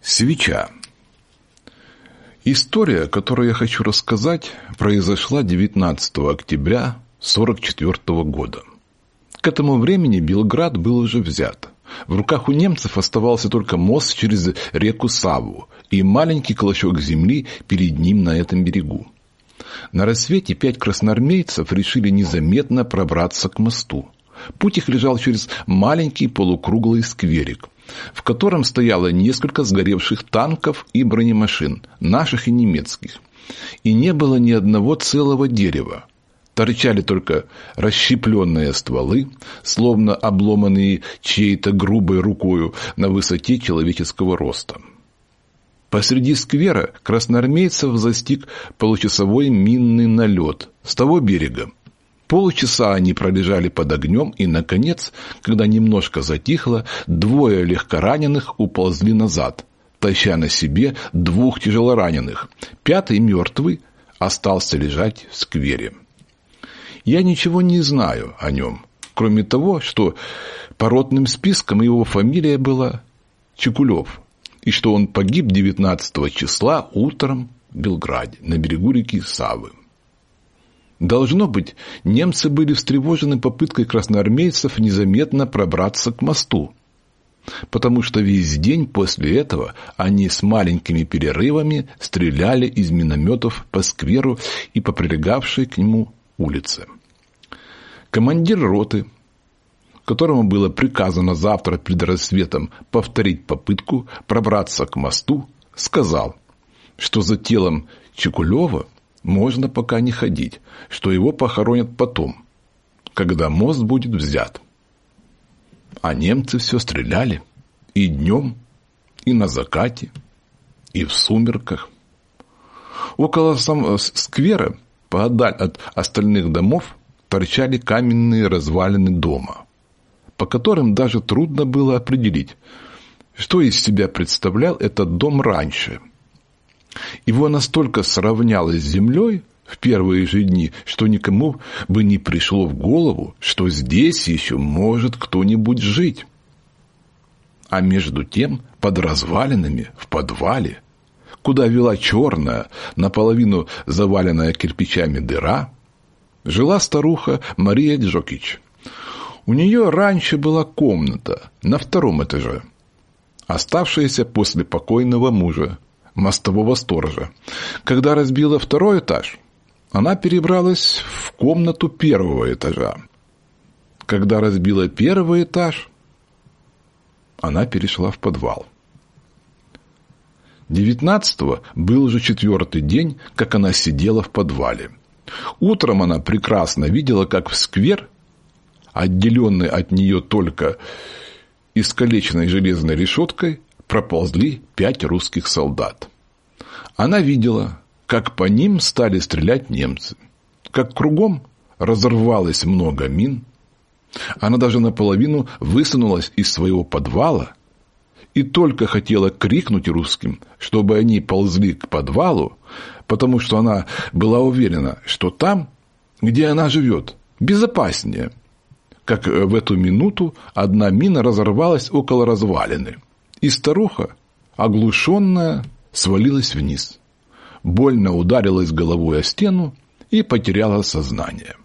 Свеча. История, которую я хочу рассказать, произошла 19 октября 1944 года. К этому времени Белград был уже взят. В руках у немцев оставался только мост через реку Саву и маленький клочок земли перед ним на этом берегу. На рассвете 5 красноармейцев решили незаметно пробраться к мосту. Путь их лежал через маленький полукруглый скверик, в котором стояло несколько сгоревших танков и бронемашин, наших и немецких. И не было ни одного целого дерева. Торчали только расщепленные стволы, словно обломанные чьей-то грубой рукою на высоте человеческого роста. Посреди сквера красноармейцев застиг получасовой минный налет с того берега. Полчаса они пролежали под огнем, и, наконец, когда немножко затихло, 2 легкораненых уползли назад, таща на себе 2 тяжелораненых. 5-й, мертвый, остался лежать в сквере. Я ничего не знаю о нем, кроме того, что по ротным спискам его фамилия была Чекулев, и что он погиб 19 числа утром в Белграде, на берегу реки Савы. Должно быть, немцы были встревожены попыткой красноармейцев незаметно пробраться к мосту, потому что весь день после этого они с маленькими перерывами стреляли из минометов по скверу и по прилегавшей к нему улице. Командир роты, которому было приказано завтра перед рассветом повторить попытку пробраться к мосту, сказал, что за телом Чекулева можно пока не ходить, что его похоронят потом, когда мост будет взят. А немцы все стреляли и днем, и на закате, и в сумерках. Около самого сквера, поодаль от остальных домов, торчали каменные развалины дома, по которым даже трудно было определить, что из себя представлял этот дом раньше. Его настолько сравняло с землей в первые же дни, что никому бы не пришло в голову, что здесь еще может кто-нибудь жить. А между тем, под развалинами, в подвале, куда вела черная, наполовину заваленная кирпичами дыра, жила старуха Мария Джокич. У нее раньше была комната на 2 этаже, оставшаяся после покойного мужа, мостового сторожа. Когда разбила 2 этаж, она перебралась в комнату 1 этажа. Когда разбила 1 этаж, она перешла в подвал. 19-го был уже 4-й день, как она сидела в подвале. Утром она прекрасно видела, как в сквер, отделенный от нее только искалеченной железной решеткой, проползли 5 русских солдат. Она видела, как по ним стали стрелять немцы, как кругом разорвалось много мин. Она даже наполовину высунулась из своего подвала и только хотела крикнуть русским, чтобы они ползли к подвалу, потому что она была уверена, что там, где она живет, безопаснее. Как в эту минуту одна мина разорвалась около развалины, и старуха, оглушенная, свалилась вниз, больно ударилась головой о стену и потеряла сознание.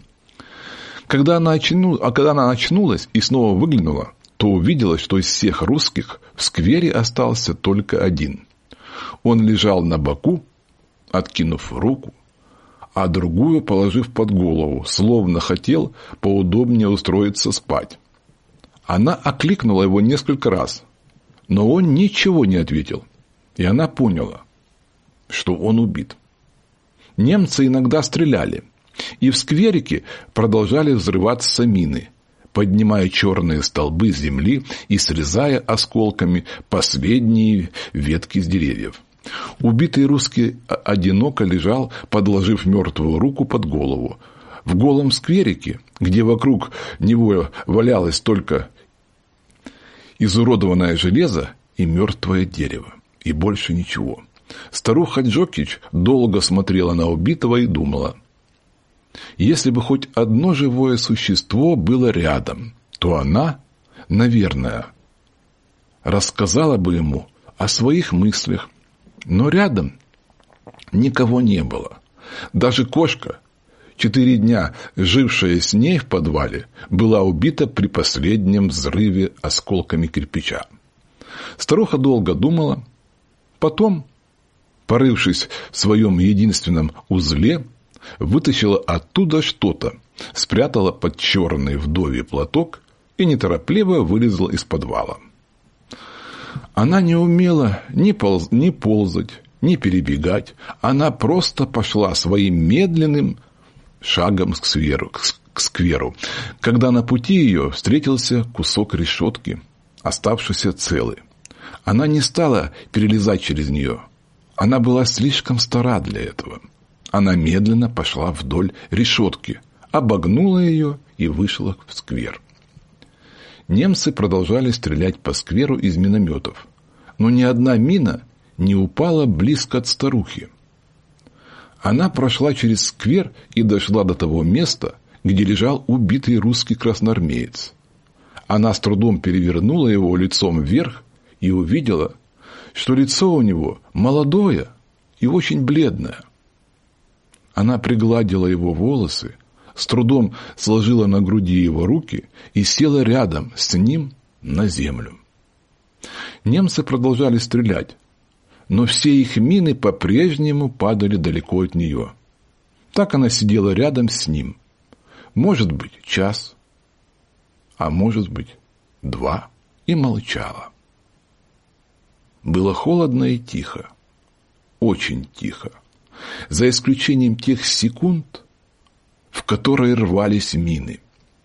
Когда она очнулась и снова выглянула, то увидела, что из всех русских в сквере остался только один. Он лежал на боку, откинув руку, а другую положив под голову, словно хотел поудобнее устроиться спать. Она окликнула его несколько раз, но он ничего не ответил, и она поняла, что он убит. Немцы иногда стреляли, и в скверике продолжали взрываться мины, поднимая черные столбы земли и срезая осколками последние ветки с деревьев. Убитый русский одиноко лежал, подложив мертвую руку под голову. В голом скверике, где вокруг него валялось только изуродованное железо и мертвое дерево, и больше ничего. Старуха Джокич долго смотрела на убитого и думала: если бы хоть одно живое существо было рядом, то она, наверное, рассказала бы ему о своих мыслях, но рядом никого не было. Даже кошка, 4 дня жившая с ней в подвале, была убита при последнем взрыве осколками кирпича. Старуха долго думала, потом, порывшись в своем единственном узле, вытащила оттуда что-то, спрятала под черный вдовий платок и неторопливо вылезла из подвала. Она не умела ни ползать, ни перебегать. Она просто пошла своим медленным шагом к скверу, когда на пути ее встретился кусок решетки, оставшийся целый. Она не стала перелезать через нее. Она была слишком стара для этого. Она медленно пошла вдоль решетки, обогнула ее и вышла в сквер. Немцы продолжали стрелять по скверу из минометов, но ни одна мина не упала близко от старухи. Она прошла через сквер и дошла до того места, где лежал убитый русский красноармеец. Она с трудом перевернула его лицом вверх и увидела, что лицо у него молодое и очень бледное. Она пригладила его волосы, с трудом сложила на груди его руки и села рядом с ним на землю. Немцы продолжали стрелять, но все их мины по-прежнему падали далеко от нее. Так она сидела рядом с ним. Может быть, час, а может быть, 2, и молчала. Было холодно и тихо, очень тихо, за исключением тех секунд, в которые рвались мины.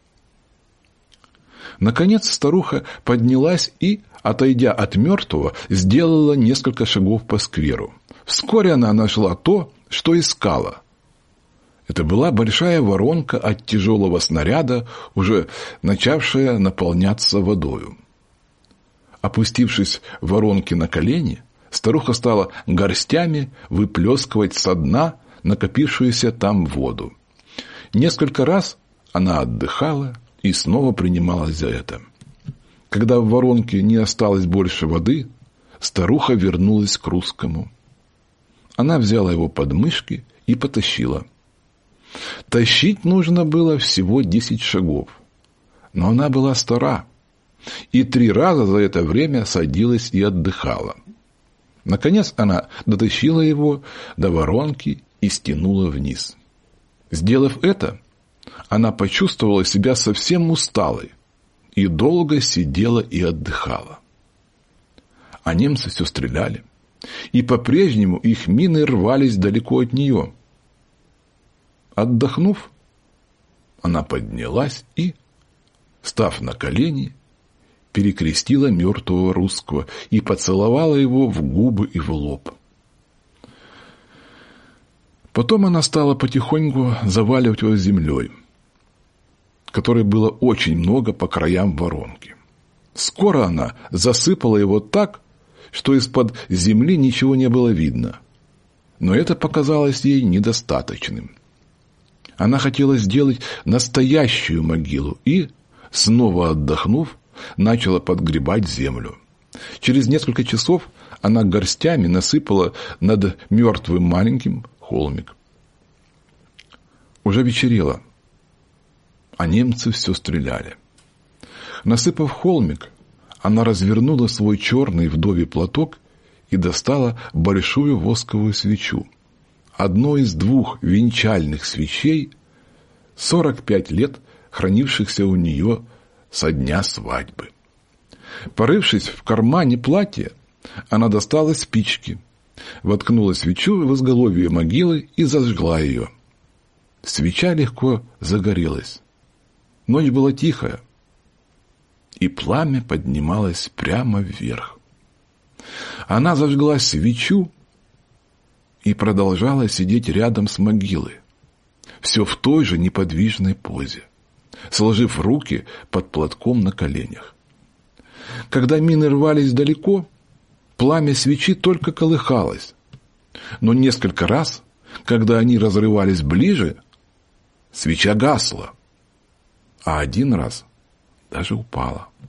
Наконец старуха поднялась и, отойдя от мертвого, сделала несколько шагов по скверу. Вскоре она нашла то, что искала. Это была большая воронка от тяжелого снаряда, уже начавшая наполняться водою. Опустившись в воронке на колени, старуха стала горстями выплескивать со дна накопившуюся там воду. Несколько раз она отдыхала и снова принималась за это. Когда в воронке не осталось больше воды, старуха вернулась к русскому. Она взяла его под мышки и потащила. Тащить нужно было всего 10 шагов, но она была стара, и 3 раза за это время садилась и отдыхала. Наконец она дотащила его до воронки и стянула вниз. Сделав это, она почувствовала себя совсем усталой и долго сидела и отдыхала. А немцы все стреляли, и по-прежнему их мины рвались далеко от нее. Отдохнув, она поднялась и, став на колени, перекрестила мертвого русского и поцеловала его в губы и в лоб. Потом она стала потихоньку заваливать его землей, которой было очень много по краям воронки. Скоро она засыпала его так, что из-под земли ничего не было видно. Но это показалось ей недостаточным. Она хотела сделать настоящую могилу и, снова отдохнув, начала подгребать землю. Через несколько часов она горстями насыпала над мертвым маленьким холмик. Уже вечерело, а немцы все стреляли. Насыпав холмик, она развернула свой черный вдовий платок и достала большую восковую свечу, одну из 2 венчальных свечей, 45 лет хранившихся у нее со дня свадьбы. Порывшись в кармане платья, она достала спички, воткнула свечу в изголовье могилы и зажгла ее. Свеча легко загорелась. Ночь была тихая, и пламя поднималось прямо вверх. Она зажгла свечу и продолжала сидеть рядом с могилой, все в той же неподвижной позе, сложив руки под платком на коленях. Когда мины рвались далеко, пламя свечи только колыхалось, но несколько раз, когда они разрывались ближе, свеча гасла, а один раз даже упала.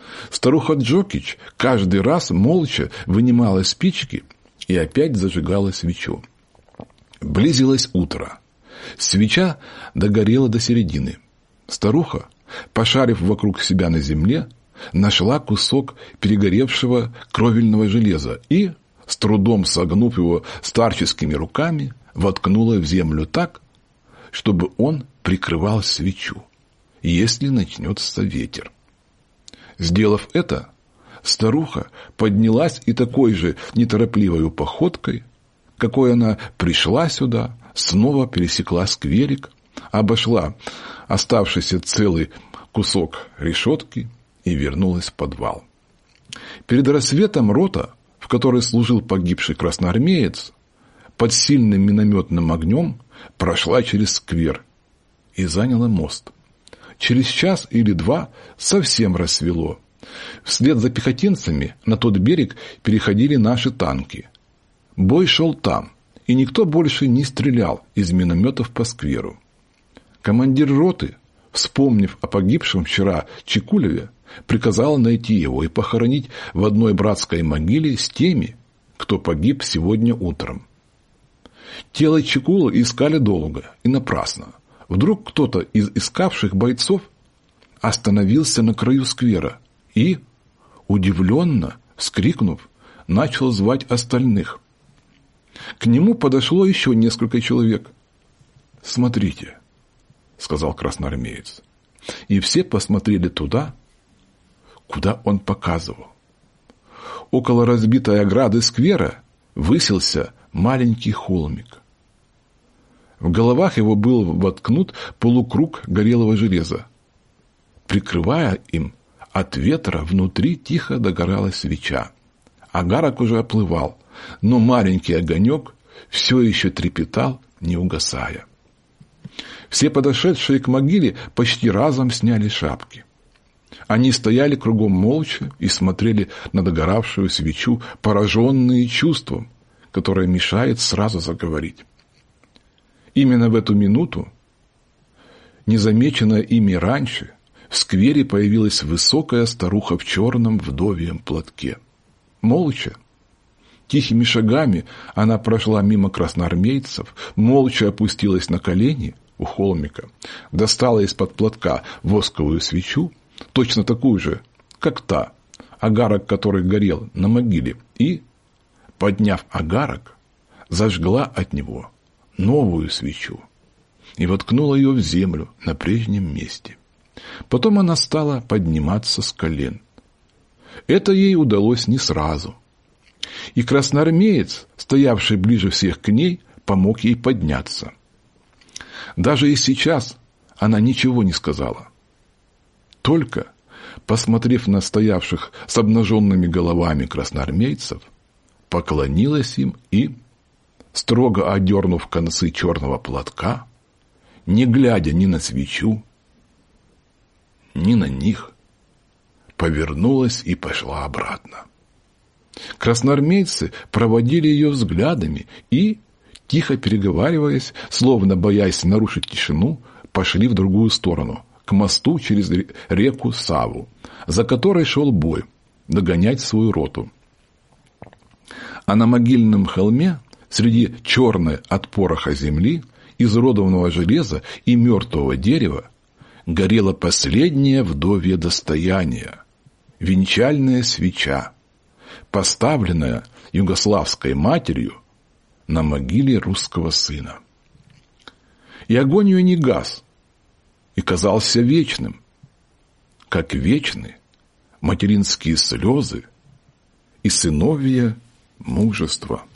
Старуха Джокич каждый раз молча вынимала спички и опять зажигала свечу. Близилось утро. Свеча догорела до середины. Старуха, пошарив вокруг себя на земле, нашла кусок перегоревшего кровельного железа и, с трудом согнув его старческими руками, воткнула в землю так, чтобы он прикрывал свечу, если начнется ветер. Сделав это, старуха поднялась и такой же неторопливой походкой, какой она пришла сюда, снова пересекла скверик, обошла оставшийся целый кусок решетки и вернулась в подвал. Перед рассветом рота, в которой служил погибший красноармеец, под сильным минометным огнем прошла через сквер и заняла мост. Через час или два совсем рассвело. Вслед за пехотинцами на тот берег переходили наши танки. Бой шел там, и никто больше не стрелял из минометов по скверу. Командир роты, вспомнив о погибшем вчера Чекулеве, приказал найти его и похоронить в одной братской могиле с теми, кто погиб сегодня утром. Тело Чекулы искали долго и напрасно. Вдруг кто-то из искавших бойцов остановился на краю сквера и, удивленно вскрикнув, начал звать остальных. К нему подошло еще несколько человек. «Смотрите», — сказал красноармеец. И все посмотрели туда, куда он показывал. Около разбитой ограды сквера высился маленький холмик. В головах его был воткнут полукруг горелого железа. Прикрывая им от ветра, внутри тихо догорала свеча. Агарок уже оплывал, но маленький огонек все еще трепетал, не угасая. Все подошедшие к могиле почти разом сняли шапки. Они стояли кругом молча и смотрели на догоравшую свечу, пораженные чувством, которое мешает сразу заговорить. Именно в эту минуту, незамеченная ими раньше, в сквере появилась высокая старуха в черном вдовьем платке. Молча, тихими шагами она прошла мимо красноармейцев, молча опустилась на колени у холмика, достала из-под платка восковую свечу, точно такую же, как та, агарок которой горел на могиле, и, подняв агарок, зажгла от него новую свечу и воткнула ее в землю на прежнем месте. Потом она стала подниматься с колен. Это ей удалось не сразу. И красноармеец, стоявший ближе всех к ней, помог ей подняться. Даже и сейчас она ничего не сказала. Только, посмотрев на стоявших с обнаженными головами красноармейцев, поклонилась им и, строго одернув концы черного платка, не глядя ни на свечу, ни на них, повернулась и пошла обратно. Красноармейцы проводили ее взглядами и, тихо переговариваясь, словно боясь нарушить тишину, пошли в другую сторону, к мосту через реку Саву, за которой шел бой, догонять свою роту. А на могильном холме, среди черной от пороха земли, изуродованного железа и мертвого дерева, горело последнее вдовье достояние – венчальная свеча, поставленная югославской матерью на могиле русского сына. И огонь ее не гас, и казался вечным, как вечны материнские слезы и сыновье мужество.